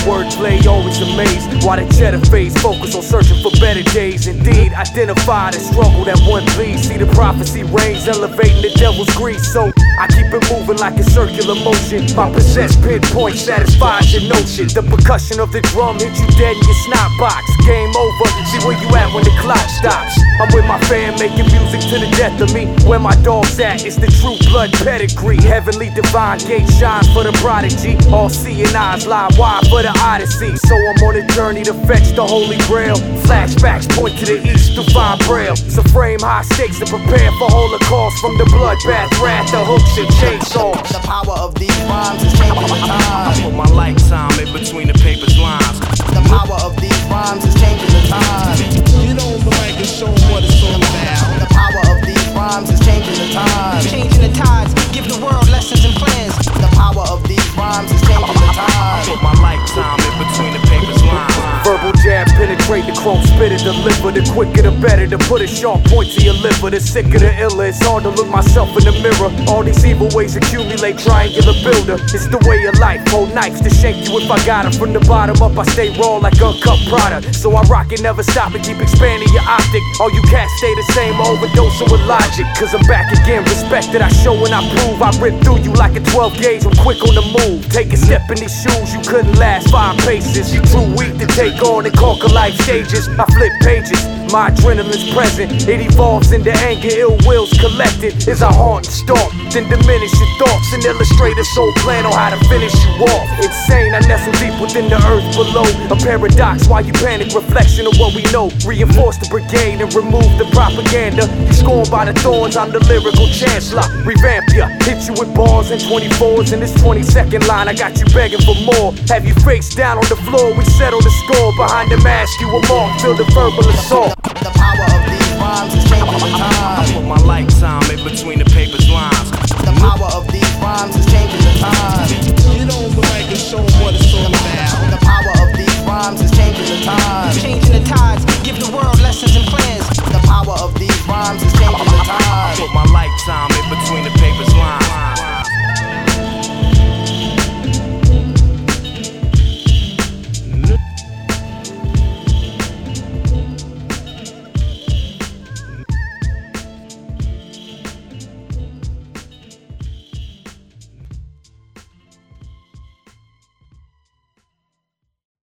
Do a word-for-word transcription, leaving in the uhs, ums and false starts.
wordplay, always amazed. Why the cheddar phase, focus on searching for better days. Indeed, identify the struggle that one please. See the prophecy reigns, elevating the devil's grease. So I keep it moving like a circular motion. My possessed pinpoint satisfies your notion. The percussion of the drum hit you dead in your snot box. Game over, see where you at when the clock stops. I'm with my fam making music to the death of me. Where my dog's at, it's the true blood pedigree. Heavenly divine gate shines for the prodigy. All seeing eyes lie wide for the odyssey. So I'm on a journey to fetch the holy grail. Flashbacks point to the east to find braille. So frame high stakes to prepare for holocaust. From the bloodbath, wrath, the hooks and chainsaws. The power of these rhymes is changing the time. I put my lifetime in between the paper's lines. The power of these rhymes is changing the time. You know the mic and show 'em what it's all about. The power of these rhymes is changing the time. Changing the tides, give the world lessons and plans. The power of these rhymes is changing the time. I put my lifetime in between the paper's lines. Verbal jab penetrate the chrome spitter, deliver. The quicker the better, to put a sharp point to your liver. The sicker the iller, it's hard to look myself in the mirror. All these evil ways accumulate, triangular builder. It's the way of life, hold knives to shank you if I got 'em. From the bottom up I stay raw like uncut product. So I rock it, never stop and keep expanding your optic. All you cats stay the same, overdosing with logic. Cause I'm back again, respect that I show and I prove. I rip through you like a twelve gauge, I'm quick on the move. Take a step in these shoes, you couldn't last five paces. You too weak to take on and conquer life stages. I flip pages, my adrenaline's present. It evolves into anger, ill wills collected. Is a haunt and stalk, then diminish your thoughts and illustrate a soul plan on how to finish you off. Insane, I nestle deep within the earth below. A paradox, why you panic, reflection of what we know. Reinforce the brigade and remove the propaganda. You scorned by the thorns, I'm the lyrical chancellor. Revamp ya, hit you with bars and twenty-fours. In this twenty-second line, I got you begging for more. Have you face down on the floor, we settle the score. Behind the mask, you a mark, feel the verbal assault. The power of these rhymes is changing the time. I put my lifetime in between the paper's lines. The power of these rhymes is changing the time. You know the mic and show 'em what it's all about. The power of these rhymes is changing the time. Changing the tides, give the world lessons and plans. The power of these rhymes is changing the I time. put my lifetime in between